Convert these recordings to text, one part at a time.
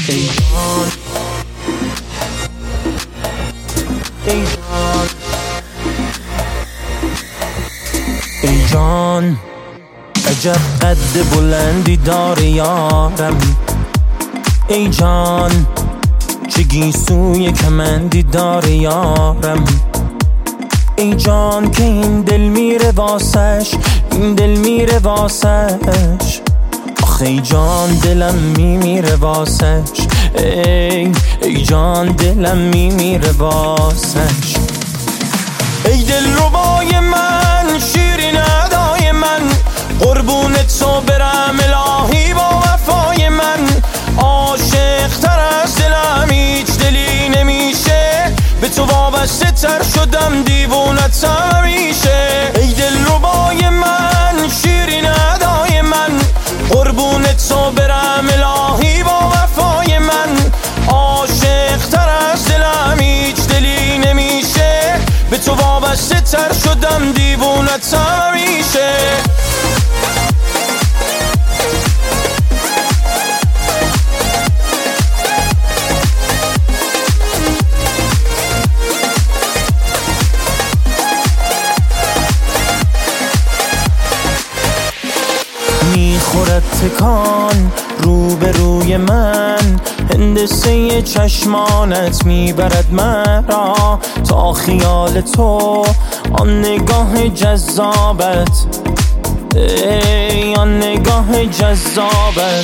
ای جان ای جان ای جان عجب قد بلندی داره یارم. ای جان چه گیسوی کمندی داره یارم. ای جان که این دل میره واسش، این دل میره واسش. آخه ای جان دلم میمیره واسش. ای جان دلم میمیره واسش. ای دل ربای من، شیرین ادای من، قربونت تو برم الهی با وفای من. عاشق تر از دلم هیچ دلی نمیشه، به تو وابسته تر شدم دیوونت همیشه. ای دل ربای من، شیرین ادای من، قربونت تو برم الهی با وفای من. عاشق تر از دلم هیچ دلی نمیشه، به تو وابسته تر شدم دیوونت همیشه. میخورد تکان روبروی من، هندسه چشمانت میبرد مرا تا خیال تو. آن نگاه جذابت، ای آن نگاه جذابت،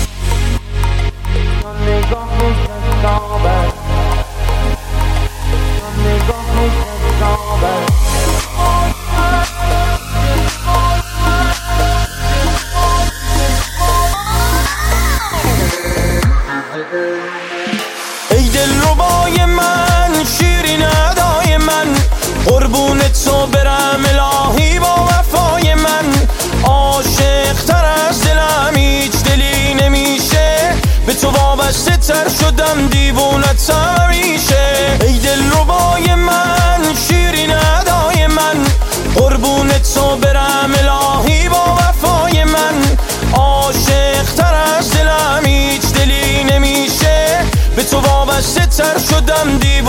آن نگاه جذابت، آن نگاه جذابت. ای دل ربای من، شیرین ادای من، قربونت تو برم الهی با وفای من. عاشق تر از دلم هیچ دلی نمیشه، به تو وابسته تر شدم دیوونت همیشه. ای دل ربای من، شیرین ادای من، قربونت تو برم الهی با وفای من. عاشق تر از دلم هیچ دلی نمیشه، به تو وابسته تر شدم دیوونت